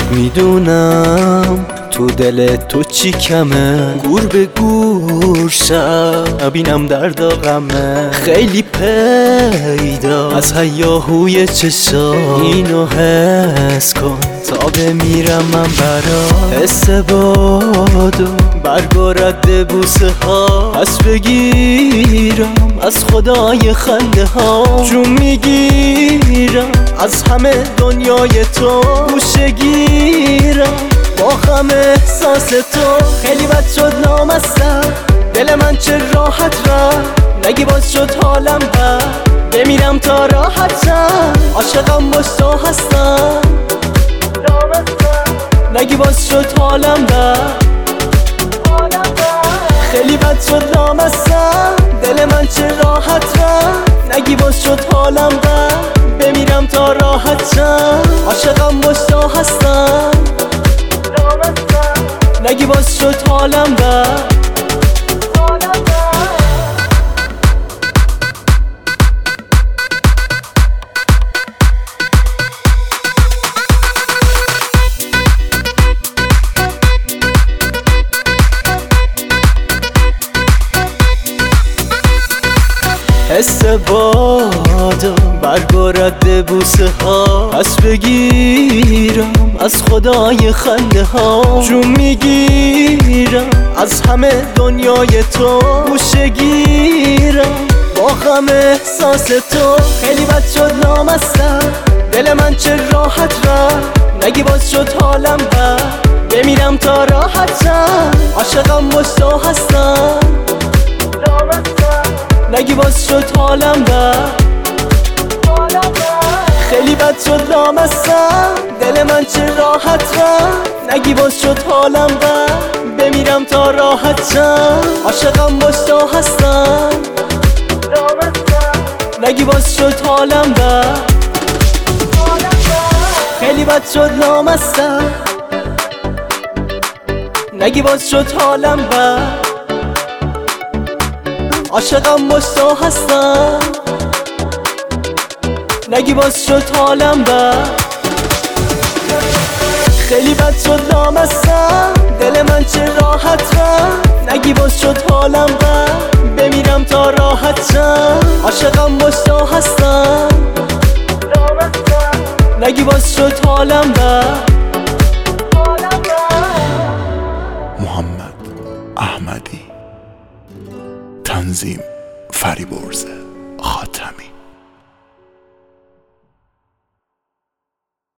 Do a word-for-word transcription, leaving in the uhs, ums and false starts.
میدونم تو دل تو چی کمه، گور به گور شبینم درد و غمه. خیلی پیدا از هیاهوی چشا، اینو حس کن تا بمیرم من برا. حس بادو برگو رد بوسه ها، پس بگیرم از خدای خنده ها. جون میگیرم از همه دنیای تو، گوشه گیرم با غم احساس تو. خیلی بد شد نامستم، دل من چه راحت رفت. نگی باز شد حالم بد، بمیرم تا راحت شم. عاشقم باش تو هستم، نگی باز شد حالم بد. خیلی بد شد نامستم، دل من چه راحت رفت. نگی باز شد حالم بد، بمیرم تا راحت شم. عاشقم باش تو هستم، نگی باز شد حالم بد. حس بادو برگو رد بوسه ها، پس بگیرم از خدای خنده ها. جون میگیرم از همه دنیای تو، گوشه گیرم با غم احساس تو. خیلی بد شد نامستم، دل من چه راحت رفت. نگی باز شد حالم بد، بمیرم تا راحت شم. عاشقم باش تو هستم، نگی باز شد حالم بد. خیلی بد شد نامستم، دل من چه راحت رفت. نگی باز شد حالم بد، بمیرم تا راحت شم. عاشقم باش تو هستم، نگی باز شد حالم بد. خیلی بد شد نامستم، نگی باز شد حالم بد. عاشقم باش تو هستم، نگی باز شد حالم بد. خیلی بد شد نامستم، دل من چه راحت رفت. نگی باز شد حالم بد، بمیرم تا راحت شم. عاشقم باش تو هستم، نگی باز شد حالم بد. محمد احمدی، تنظیم فریبرزه.